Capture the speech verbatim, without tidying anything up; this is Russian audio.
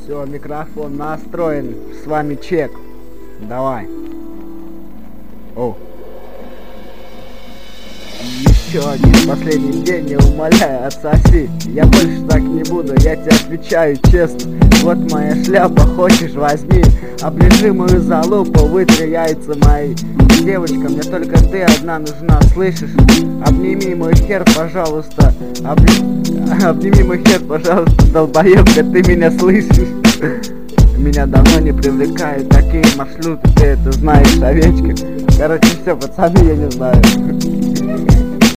Все, микрофон настроен. С вами Чек. Давай. О. Еще один последний день, не умоляю, отсоси. Я больше так не буду, я тебе отвечаю честно. Вот моя шляпа, хочешь возьми. Оближи мою залупу, вытри яйца мои. Девочка, мне только ты одна нужна, слышишь? Обними мой хер, пожалуйста. Обни... Обними мой хер, пожалуйста, долбоебка, ты меня слышишь? Меня давно не привлекают такие маршруты, ты это знаешь, овечки. Короче, все, пацаны, я не знаю.